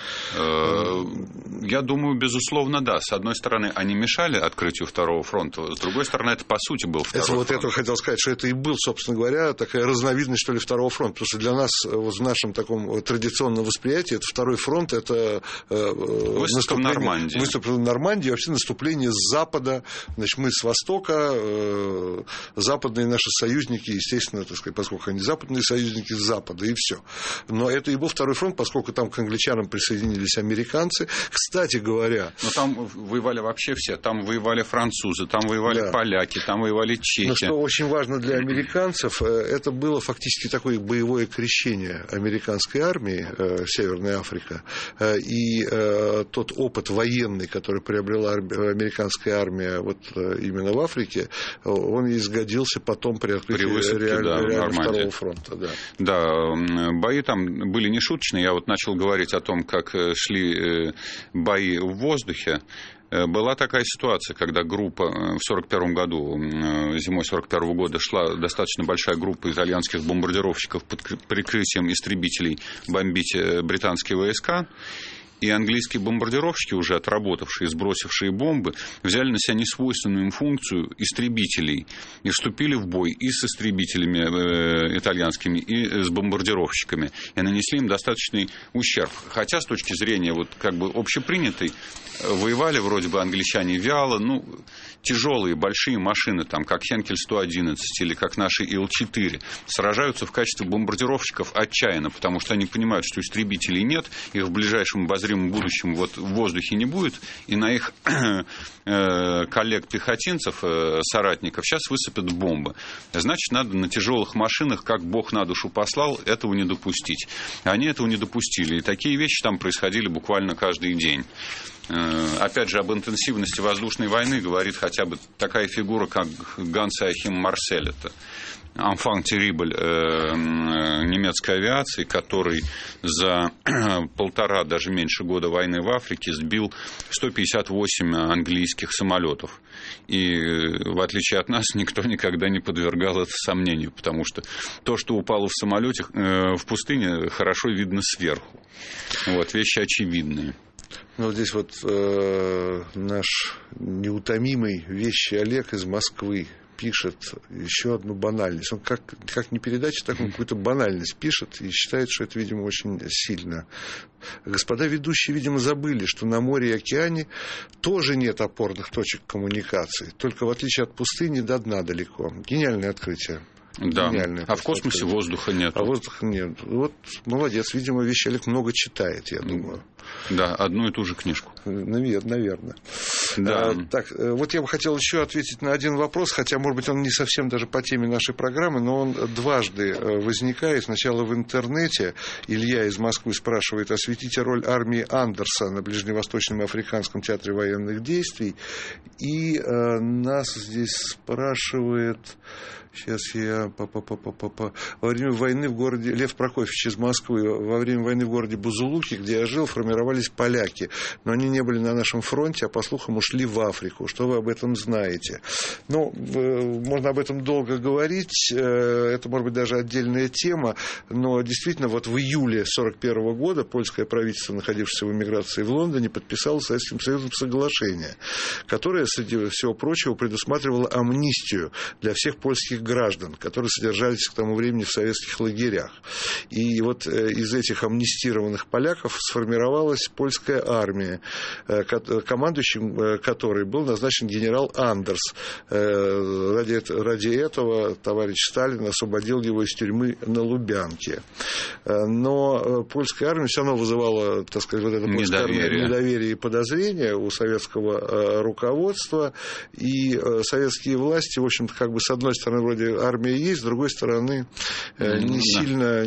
Я думаю, безусловно, да. С одной стороны, они мешали открытию Второго фронта, с другой стороны, это по сути был Второй фронт. Я хотел сказать, что это и был, собственно говоря, такая разновидность, что ли, Второго фронта. Потому что для нас, вот в нашем таком традиционном восприятии, это Второй фронт, это выступ в Нормандии. Выступ в Нормандии, вообще наступление с запада. Значит, мы с востока, западные наши союзники, естественно, так сказать, поскольку они западные союзники, с запада, и все. Но это и был Второй фронт, поскольку там к англичанам присоединились американцы. Кстати говоря... Но там воевали вообще все. Там воевали французы, там воевали поляки, там воевали чехи. Но что очень важно для американцев, это было фактически такое боевое крещение американской армии, Северная Африка, и тот опыт военный, который приобрела американская армия вот именно в Африке, он ей сгодился потом при открытии реально Второго фронта. Да, бои там были нешуточные. Я вот начал говорить о том, как шли бои в воздухе. Была такая ситуация, когда группа в 1941 году, зимой 1941 года, шла достаточно большая группа итальянских бомбардировщиков под прикрытием истребителей бомбить британские войска. И английские бомбардировщики, уже отработавшие, сбросившие бомбы, взяли на себя несвойственную им функцию истребителей и вступили в бой и с истребителями итальянскими, и с бомбардировщиками, и нанесли им достаточный ущерб. Хотя с точки зрения вот как бы общепринятой, воевали вроде бы англичане вяло, тяжелые большие машины, там, как Хенкель 111 или как наши Ил-4, сражаются в качестве бомбардировщиков отчаянно, потому что они понимают, что истребителей нет, их в ближайшем обозримом будущем вот в воздухе не будет, и на их коллег-пехотинцев, соратников, сейчас высыпят бомбы. Значит, надо на тяжелых машинах, как Бог на душу послал, этого не допустить. Они этого не допустили, и такие вещи там происходили буквально каждый день. Опять же, об интенсивности воздушной войны говорит хотя бы такая фигура, как Ганс Йоахим Марсель. Это enfant terrible немецкой авиации, который за полтора, даже меньше года войны в Африке сбил 158 английских самолетов. И в отличие от нас, никто никогда не подвергал это сомнению, потому что то, что упало в самолете в пустыне, хорошо видно сверху. Вот, вещи очевидные. Здесь вот наш неутомимый вещий Олег из Москвы пишет еще одну банальность. Он как не передача, так он какую-то банальность пишет и считает, что это, видимо, очень сильно. Господа ведущие, видимо, забыли, что на море и океане тоже нет опорных точек коммуникации. Только в отличие от пустыни до дна далеко. Гениальное открытие. Да, а в космосе воздуха нет. А воздуха нет. Вот молодец, видимо, вещи Олег много читает, я думаю. Да, одну и ту же книжку. Наверное. Да. Так, вот я бы хотел еще ответить на один вопрос, хотя, может быть, он не совсем даже по теме нашей программы, но он дважды возникает. Сначала в интернете. Илья из Москвы спрашивает: осветите роль армии Андерса на Ближневосточном и Африканском театре военных действий. И нас здесь спрашивает... Сейчас я... Во время войны в городе... Лев Прокофьевич из Москвы. Во время войны в городе Бузулуки, где я жил, формировались поляки. Но они не были на нашем фронте, а, по слухам, ушли в Африку. Что вы об этом знаете? Ну, можно об этом долго говорить. Это, может быть, даже отдельная тема. Но действительно, вот в июле 1941 года польское правительство, находившееся в эмиграции в Лондоне, подписало с Советским Союзом соглашение, которое, среди всего прочего, предусматривало амнистию для всех польских граждан, которые содержались к тому времени в советских лагерях. И вот из этих амнистированных поляков сформировалась польская армия, командующим которой был назначен генерал Андерс. Ради этого товарищ Сталин освободил его из тюрьмы на Лубянке. Но польская армия все равно вызывала, так сказать, вот это польское недоверие и подозрение у советского руководства. И советские власти, в общем-то, как бы с одной стороны, вроде армия есть, с другой стороны, не сильно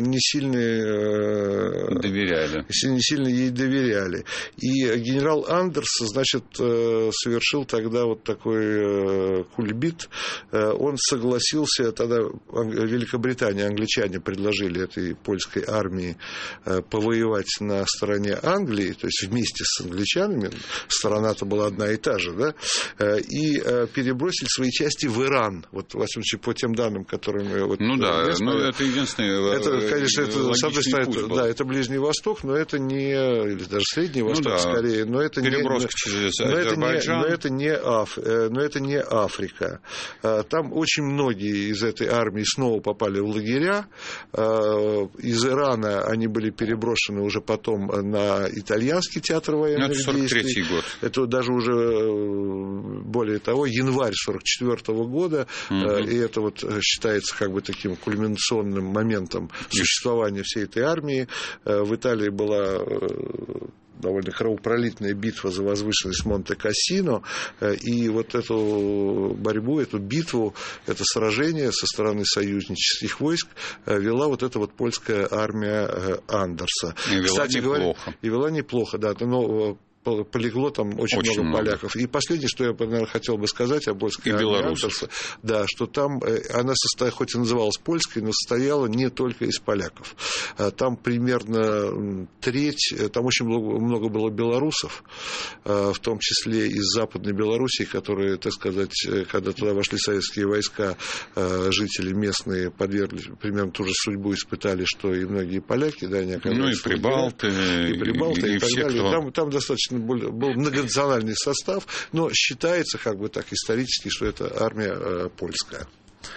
ей доверяли. И генерал Андерс, значит, совершил тогда вот такой кульбит. Он согласился, тогда Великобритания, англичане предложили этой польской армии повоевать на стороне Англии, то есть вместе с англичанами, сторона-то была одна и та же, да, и перебросили свои части в Иран. Вот, во всяком случае, по тем данным, которые... Вот, это единственное. Это, конечно, это, с одной стороны, да, это Ближний Восток, но это не... Или даже Средний Восток, скорее. Но это переброска через Азербайджан. Но это не Африка. Там очень многие из этой армии снова попали в лагеря. Из Ирана они были переброшены уже потом на итальянский театр военных действий. Это 43-й год. Это даже уже, более того, январь 1944 года. И это вот считается как бы таким кульминационным моментом существования всей этой армии. В Италии была довольно кровопролитная битва за возвышенность Монте-Кассино, и вот эту борьбу, эту битву, это сражение со стороны союзнических войск вела вот эта вот польская армия Андерса. И вела неплохо, да, но полегло там очень много поляков. И последнее, что я, наверное, хотел бы сказать о польской армии Андерса, да, что там она хоть и называлась польской, но состояла не только из поляков. Там примерно треть, там очень много было белорусов, в том числе из Западной Белоруссии, которые, так сказать, когда туда вошли советские войска, жители местные подверглись, примерно ту же судьбу испытали, что и многие поляки, да, они оказались. И Прибалты, и так все, далее. Там достаточно был многонациональный состав, но считается, как бы так исторически, что это армия польская.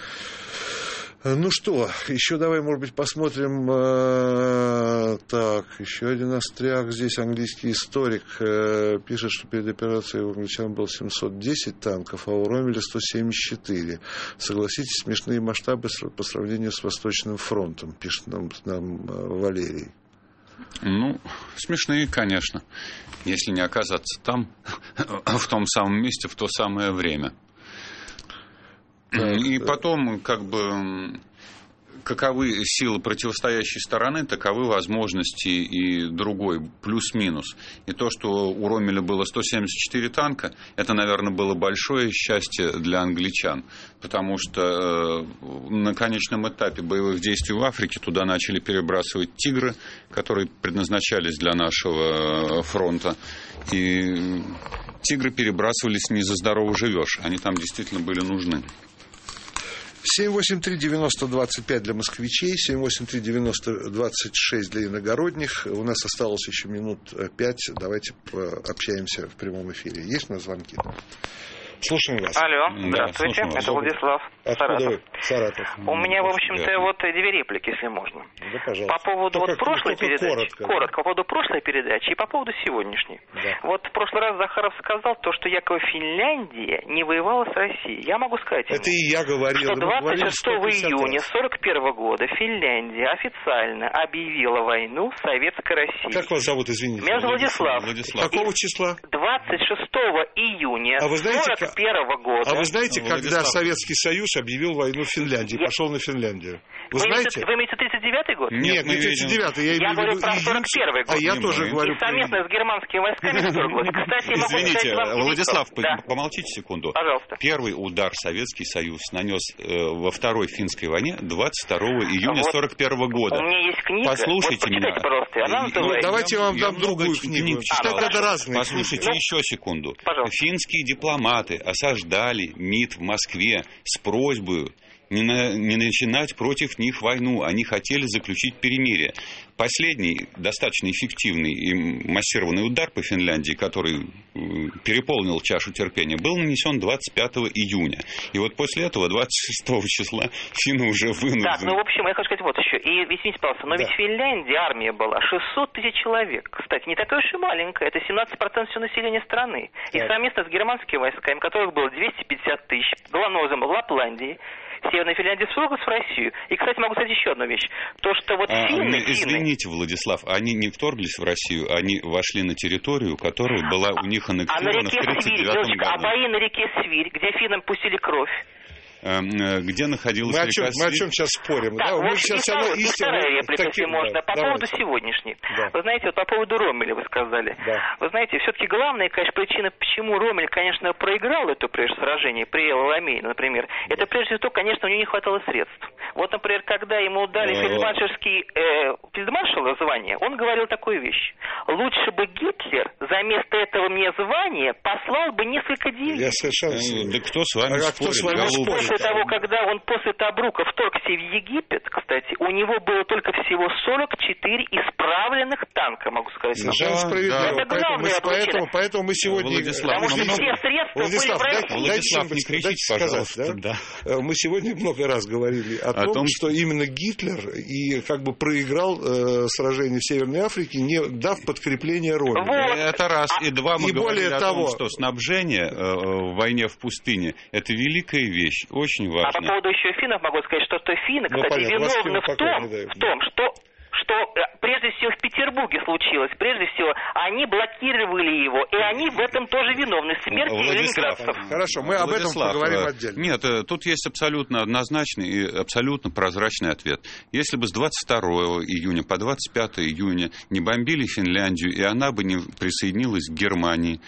Ну что, еще давай, может быть, посмотрим. Так, еще один остряк. Здесь английский историк пишет, что перед операцией у англичан было 710 танков, а у Роммеля 174. Согласитесь, смешные масштабы по сравнению с Восточным фронтом, пишет нам Валерий. Ну, смешные, конечно, если не оказаться там, в том самом месте, в то самое время. И потом, как бы, каковы силы противостоящей стороны, таковы возможности и другой, плюс-минус. И то, что у Роммеля было 174 танка, это, наверное, было большое счастье для англичан, потому что на конечном этапе боевых действий в Африке туда начали перебрасывать «Тигры», которые предназначались для нашего фронта. И «Тигры» перебрасывались не за здорово живешь, они там действительно были нужны. 783-90-25 для москвичей, 783-90-26 для иногородних. У нас осталось еще минут 5. Давайте общаемся в прямом эфире. Есть у нас звонки? Слушаем вас. Алло, Да, здравствуйте, слушаю вас. это Владислав. Откуда Саратов. вы? Саратов. У меня, в общем-то, Приятно. вот две реплики, если можно. Да, пожалуйста. По поводу Только- вот прошлой только передачи. коротко. По поводу прошлой передачи и по поводу сегодняшней. Да. Вот в прошлый раз Захаров сказал то, что якобы Финляндия не воевала с Россией. Я могу сказать ему, Это и я говорил. что мы говорили 26 150 июня раз. 1941 года Финляндия официально объявила войну Советской России. Как вас зовут, извините? Меня зовут Владислав. Какого числа? 26 июня А вы знаете, 1941 года. А вы знаете, когда Владислав. Советский Союз объявил войну Финляндии, пошел на Финляндию? Вы знаете? Вы имеете 39-й год? Нет, мы не 39-й, я Я имею в говорю виду про июнь, 41-й год. а я Не тоже мы. говорю И совместно с германскими войсками 40 год. Кстати, я могу Извините, сказать вам... Владислав, Да, помолчите секунду. пожалуйста. Первый удар Советский Союз нанес во Второй финской войне 22 июня Вот 1941 года. У меня есть книга. Послушайте вот почитайте, меня. пожалуйста. Она Ну, называется... давайте я вам Я дам много другую книг книгу. читал. Читать надо разные Послушайте книги. еще секунду. Пожалуйста. Финские дипломаты осаждали МИД в Москве с просьбой не начинать против них войну. Они хотели заключить перемирие. Последний, достаточно эффективный и массированный удар по Финляндии, который переполнил чашу терпения, был нанесен 25 июня. И вот после этого, 26 числа, финны уже Так, вынуждены... ну, в общем, я хочу сказать вот еще. И, извините, пожалуйста, но ведь в Финляндии армия была 600 тысяч человек. Кстати, не такая уж и маленькая. Это 17% всего населения страны. И совместно с германскими войсками, которых было 250 тысяч, главным образом Лапландии, Северная Финляндия вторглась в Россию. И, кстати, могу сказать еще одну вещь. То, что вот финны... Извините, Владислав, они не вторглись в Россию, они вошли на территорию, которая была у них А на аннексирована в реке Свирь, 1939 девочка, а году. бои на реке Свирь, где финнам пустили кровь. Где находилась Мы о река чем Свирь? сейчас спорим? Так, Да, вот мы и сейчас всё равно вторая реплика, если таким, можно, да, по поводу давайте. сегодняшней. Да. Вы знаете, вот по поводу Роммеля вы сказали. Да. Вы знаете, все-таки главная, конечно, причина, почему Роммель, конечно, проиграл это прежде сражение при Ламейне, например, это прежде всего, конечно, у него не хватало средств. Вот, например, когда ему дали фельдмаршала звание, он говорил такую вещь. Лучше бы Гитлер за место этого мне звания послал бы несколько дивизий. Я совершенно... Да кто с вами А кто спорит, с вами голубчик? спорит? После того, когда он после Табрука вторгся в Египет, кстати, у него было только всего 44 исправленных танка, могу сказать. Совершенно Да, справедливо. да. Это главная причина. Поэтому мы сегодня... Владислав, Потому что много- все средства Владислав, были в России. Владислав, не дайте кричите, сказать, пожалуйста. Да. Мы сегодня много раз говорили о том, что именно Гитлер и как бы проиграл сражение в Северной Африке, не дав подкрепления Роммелю. Вот. Это раз. И два, мы И говорили более о того- том, что снабжение в войне в пустыне – это великая вещь, очень А по важная. поводу еще финнов могу сказать, что финны, Ну, кстати, понятно, вас виновны финны в покоя не дают. том, что прежде всего в Петербурге случилось. Прежде всего, они блокировали его, и они в этом тоже виновны. Смерти Владислав, ленинградцев. Хорошо, мы об этом Владислав, поговорим отдельно. Нет, тут есть абсолютно однозначный и абсолютно прозрачный ответ. Если бы с 22 июня по 25 июня не бомбили Финляндию, и она бы не присоединилась к Германии,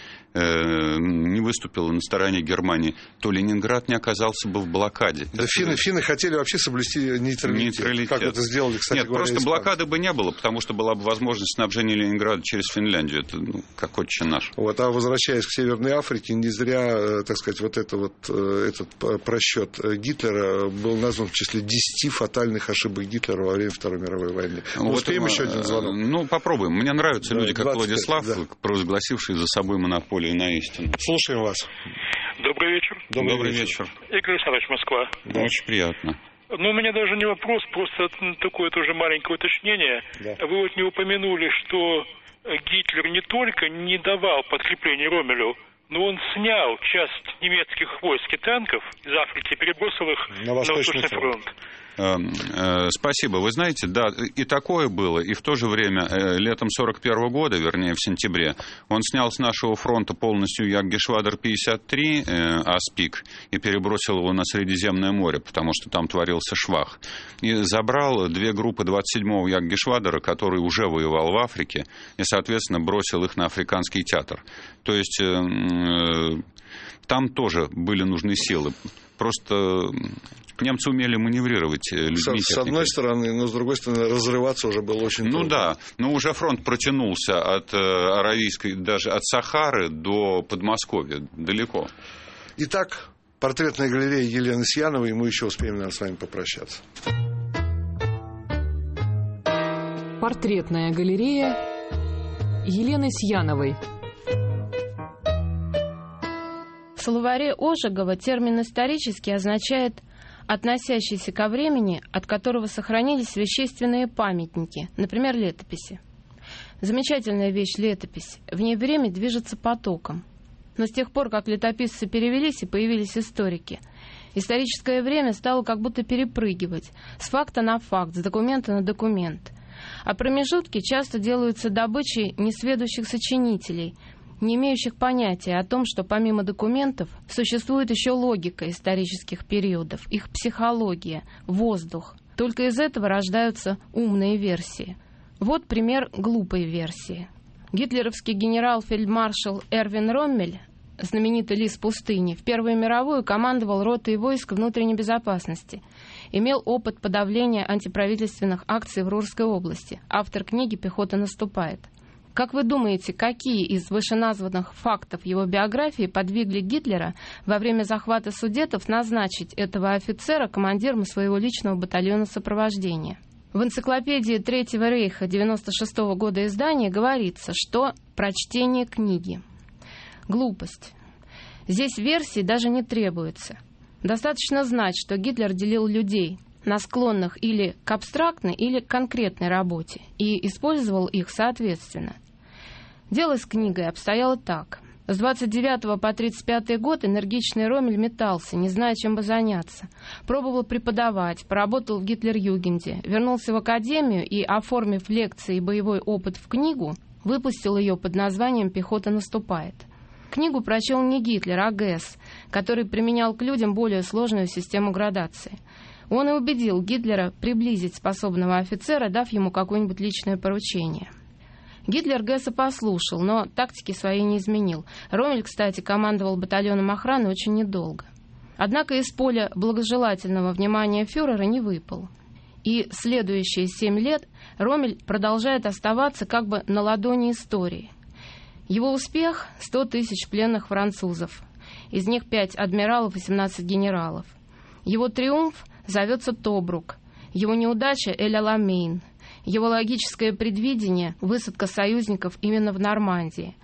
не выступила на стороне Германии, то Ленинград не оказался бы в блокаде. Да, финны хотели вообще соблюсти нейтралитет. Как это сделали, кстати Нет, говоря, просто испанцы. блокады бы не было, потому что была бы возможность снабжения Ленинграда через Финляндию. Это как отче наш. Вот, а возвращаясь к Северной Африке, не зря, так сказать, этот просчет Гитлера был назван в числе 10 фатальных ошибок Гитлера во время Второй мировой войны. Мы успеем еще один звонок? Ну, попробуем. Мне нравятся Да, люди, как 25, Владислав, да. провозгласившие за собой монополию на истину. Слушаем вас. Добрый вечер. Добрый вечер. Игорь Александрович, Москва. Очень приятно. Ну, у меня даже не вопрос, просто такое тоже маленькое уточнение. Да. Вы вот не упомянули, что Гитлер не только не давал подкреплений Роммелю, но он снял часть немецких войск и танков из Африки и перебросил их На Восточный фронт. Спасибо. Вы знаете, да, и такое было, и в то же время летом 1941 года, вернее, в сентябре, он снял с нашего фронта полностью Яггешвадер-53 Аспик и перебросил его на Средиземное море, потому что там творился швах. И забрал две группы 27-го Яггешвадера, который уже воевал в Африке, и, соответственно, бросил их на Африканский театр. То есть там тоже были нужны силы. Просто немцы умели маневрировать людьми. С одной стороны, но с другой стороны, разрываться уже было очень трудно. Ну да, но уже фронт протянулся от Аравийской, даже от Сахары до Подмосковья, далеко. Итак, портретная галерея Елены Сьяновой, и мы еще успеем, наверное, с вами попрощаться. Портретная галерея Елены Сьяновой. словаре Ожегова термин «исторический» означает «относящийся ко времени, от которого сохранились вещественные памятники», например, летописи. Замечательная вещь летопись. В ней время движется потоком. Но с тех пор, как летописцы перевелись и появились историки, историческое время стало как будто перепрыгивать с факта на факт, с документа на документ. А промежутки часто делаются добычей несведущих сочинителей, не имеющих понятия о том, что помимо документов существует еще логика исторических периодов, их психология, воздух. Только из этого рождаются умные версии. Вот пример глупой версии. Гитлеровский генерал-фельдмаршал Эрвин Роммель, знаменитый лис пустыни, в Первую мировую командовал ротой войск внутренней безопасности. Имел опыт подавления антиправительственных акций в Рурской области. Автор книги «Пехота наступает». Как вы думаете, какие из вышеназванных фактов его биографии подвигли Гитлера во время захвата Судетов назначить этого офицера командиром своего личного батальона сопровождения? В энциклопедии Третьего рейха 1996 года издания говорится, что прочтение книги – глупость. Здесь версии даже не требуется. Достаточно знать, что Гитлер делил людей на склонных или к абстрактной, или к конкретной работе и использовал их соответственно. Дело с книгой обстояло так. С 29 по 35 год энергичный Роммель метался, не зная, чем бы заняться. Пробовал преподавать, поработал в Гитлер-Югенде, вернулся в академию и, оформив лекции и боевой опыт в книгу, выпустил ее под названием «Пехота наступает». Книгу прочел не Гитлер, а Гесс, который применял к людям более сложную систему градации. Он и убедил Гитлера приблизить способного офицера, дав ему какое-нибудь личное поручение. Гитлер Гесса послушал, но тактики своей не изменил. Роммель, кстати, командовал батальоном охраны очень недолго. Однако из поля благожелательного внимания фюрера не выпал. И следующие 7 лет Роммель продолжает оставаться как бы на ладони истории. Его успех – 100 тысяч пленных французов, из них 5 адмиралов и 17 генералов. Его триумф зовется Тобрук, его неудача – Эль-Аламейн, его логическое предвидение – высадка союзников именно в Нормандии.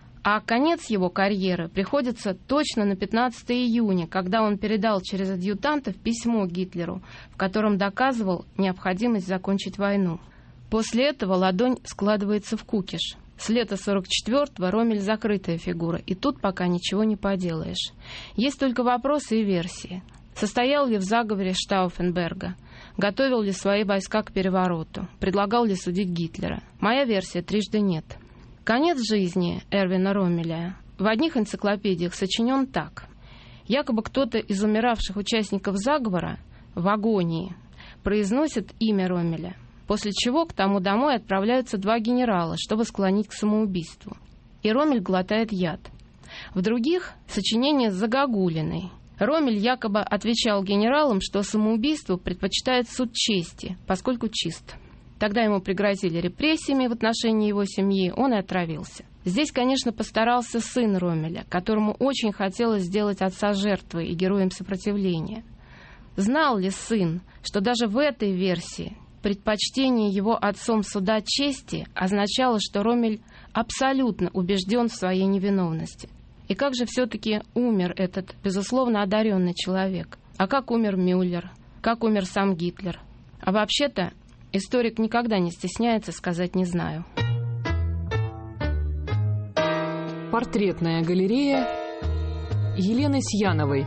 А конец его карьеры приходится точно на 15 июня, когда он передал через адъютантов письмо Гитлеру, в котором доказывал необходимость закончить войну. После этого ладонь складывается в кукиш. С лета 44-го Роммель закрытая фигура, и тут пока ничего не поделаешь. Есть только вопросы и версии. Состоял ли в заговоре Штауфенберга? Готовил ли свои войска к перевороту? Предлагал ли судить Гитлера? Моя версия трижды нет. Конец жизни Эрвина Роммеля в одних энциклопедиях сочинен так. Якобы кто-то из умиравших участников заговора в агонии произносит имя Роммеля, после чего к тому домой отправляются 2 генерала, чтобы склонить к самоубийству. И Роммель глотает яд. В других сочинение с загогулиной. Роммель якобы отвечал генералам, что самоубийству предпочитает суд чести, поскольку чист. Тогда ему пригрозили репрессиями в отношении его семьи, он и отравился. Здесь, конечно, постарался сын Роммеля, которому очень хотелось сделать отца жертвой и героем сопротивления. Знал ли сын, что даже в этой версии предпочтение его отцом суда чести означало, что Роммель абсолютно убежден в своей невиновности? И как же все-таки умер этот, безусловно, одаренный человек? А как умер Мюллер? Как умер сам Гитлер? А вообще-то историк никогда не стесняется сказать «не знаю». Портретная галерея Елены Сьяновой.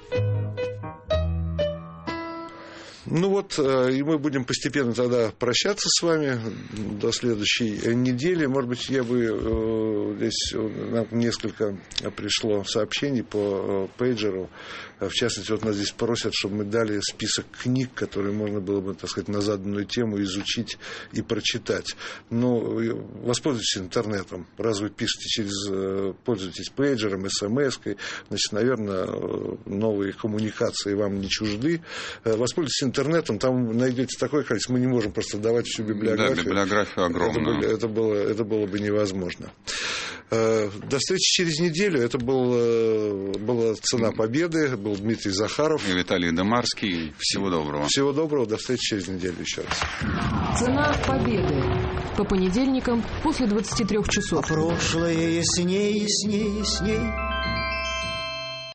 Ну вот, и мы будем постепенно тогда прощаться с вами до следующей недели. Может быть, я бы здесь нам несколько пришло сообщений по пейджеру. В частности, вот нас здесь просят, чтобы мы дали список книг, которые можно было бы, так сказать, на заданную тему изучить и прочитать. Но воспользуйтесь интернетом. Раз вы пишете пользуетесь пейджером, смс-кой, значит, наверное, новые коммуникации вам не чужды. Воспользуйтесь интернетом, там найдете такое количество. Мы не можем просто давать всю библиографию. Да, библиография огромная. Это было бы невозможно. До встречи через неделю. Это была «Цена победы». Был Дмитрий Захаров. И Виталий Домарский. Всего доброго. Всего доброго. До встречи через неделю еще раз. «Цена победы». По понедельникам после 23 часов. Прошлое ясней, ясней, ясней.